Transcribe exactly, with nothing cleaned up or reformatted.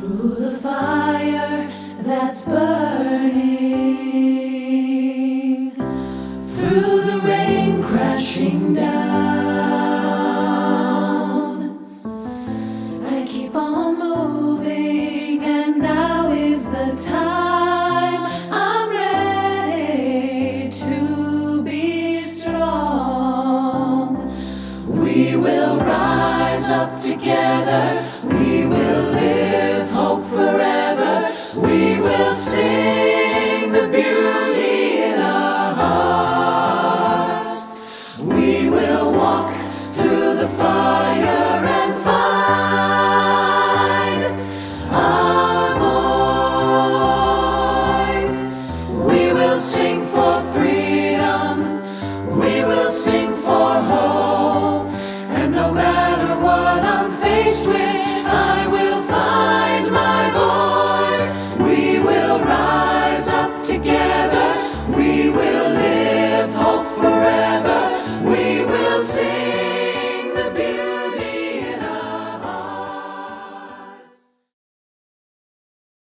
through the fire that's burning, through the rain crashing down. I keep on moving, and now is the time. I'm ready to be strong. We will rise up together.